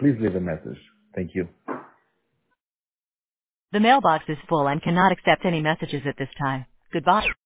please leave a message. Thank you. The mailbox is full and cannot accept any messages at this time. Goodbye.